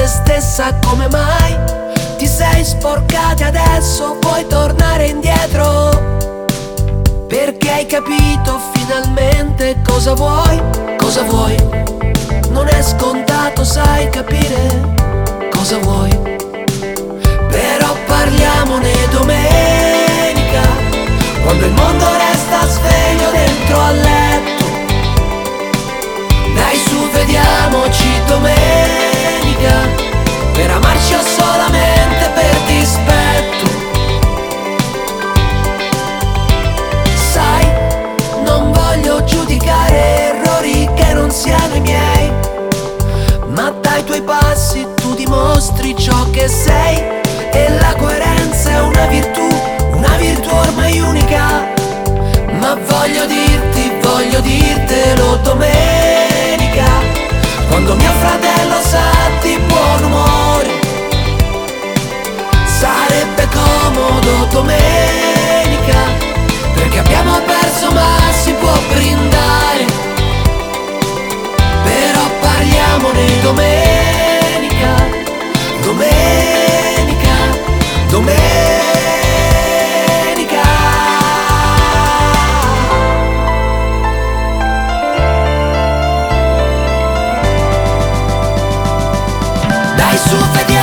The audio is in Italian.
stessa, come mai ti sei sporcata e adesso vuoi tornare indietro? Perché hai capito finalmente cosa vuoi, cosa vuoi. Non è scontato, sai capire cosa vuoi. Però parliamone domenica, quando il mondo resta sveglio dentro al letto. Dai su, vediamoci domenica, per amarci o solamente per dispetto. Sai, non voglio giudicare errori che non siano i miei, ma dai tuoi passi tu dimostri ciò che sei. E la coerenza è una virtù ormai unica. Ma voglio dirtelo domenica, quando mio fratello sa di buon umore. Sarebbe comodo domenica, perché abbiamo perso ma si può brindare. Però parliamone domenica, domenica, domenica. Dai su, vediamo